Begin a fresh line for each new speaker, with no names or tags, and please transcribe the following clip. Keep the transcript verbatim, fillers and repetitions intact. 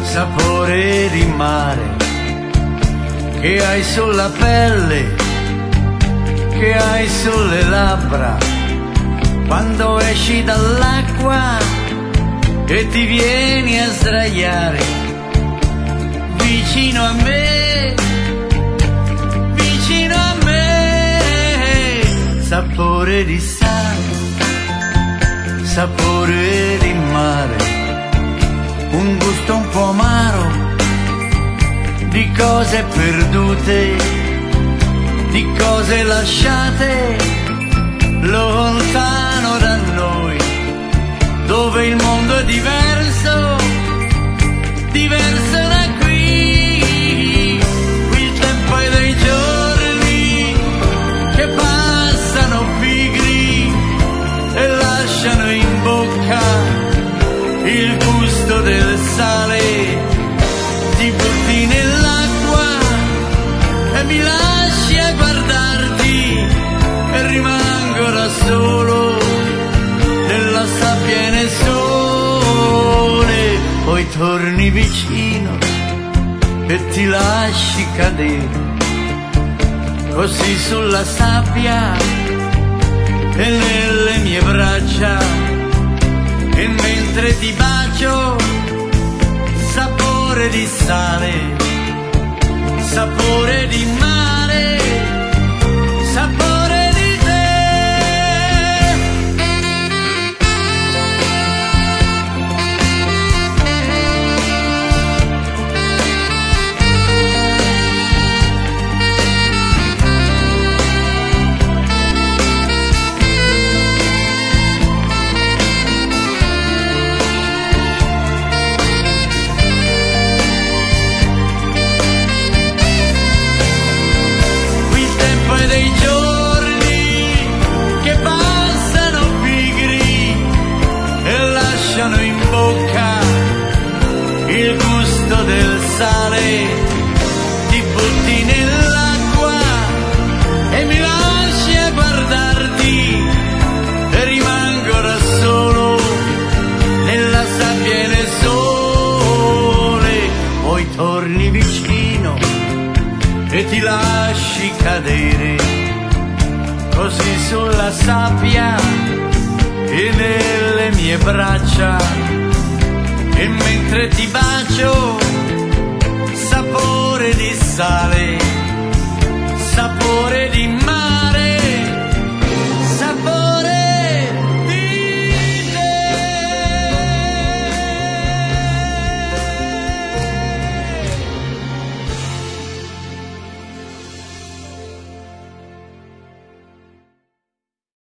sapore di mare che hai sulla pelle, che hai sulle labbra, quando esci dall'acqua e ti vieni a sdraiare vicino a me, vicino a me, sapore di sale, sapore di mare, un gusto un po' amaro di cose perdute, di cose lasciate lontano da noi, dove il mondo è diverso, diverso da qui. Il tempo è dei giorni che passano pigri e lasciano in bocca il gusto del sale. Ti butti nell'acqua e mi lasci a guardarti e rimango da solo nella sabbia e nel sole. Poi torni vicino e ti lasci cadere così sulla sabbia e nelle mie braccia, e mentre ti bacio sapore di sale, sapore di mare, sapore di te. Dei giorni che passano pigri e lasciano in bocca il gusto del sale. Ti butti nell'acqua e mi lasci a guardarti e rimango da solo nella sabbia e nel sole. Poi torni vicino e ti lasci cadere così sulla sabbia e nelle mie braccia, e mentre ti bacio